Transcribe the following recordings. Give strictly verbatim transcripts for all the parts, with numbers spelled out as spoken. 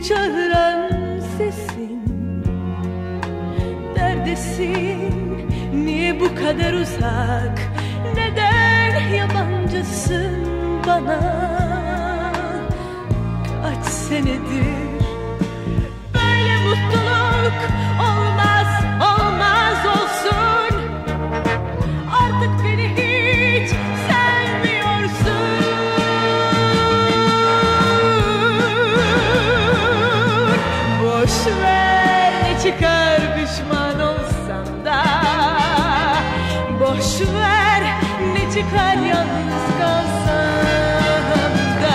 çağıran sesin. Neredesin, niye bu kadar uzak, neden yabancısın bana? Kaç senedir böyle mutluluk olmaz, olmaz olsun. Artık beni hiç sevmiyorsun. Boş ver, ne çıkar pişman olsam da. Boş ver, ne çıkar yalnız kalsam da.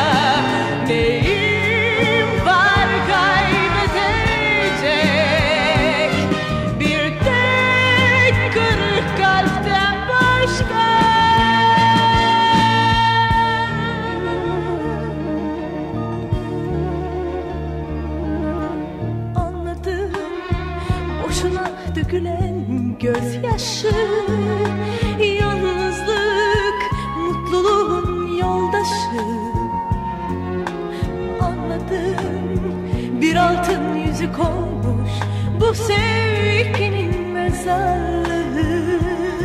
Neyim var kaybedecek, bir tek kırık kalpten başka? Anladım, boşuna dökülen gözyaşı. Yalnızlık mutluluğun yoldaşı. Anladım, bir altın yüzük olmuş bu sevginin mezarlığı.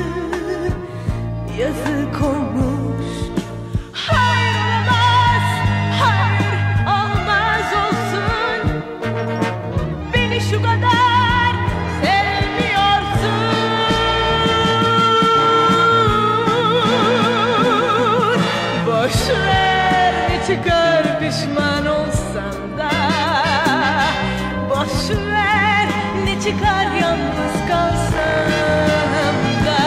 Yazık olmuş. Hayır olamaz, hayır olmaz olsun. Beni şu kadar sevmiyorsun. Boş ver, ne çıkar pişman olsam da. Boş ver, ne çıkar yalnız kalsam da.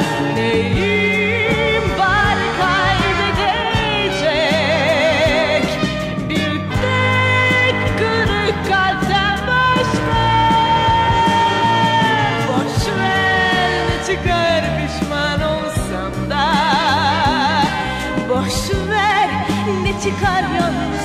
Neyim var kaybedecek, bir tek kırık kalpten başka? Boş ver, ne çıkar pişman olsam da. Boş ver, ne çıkar yalnız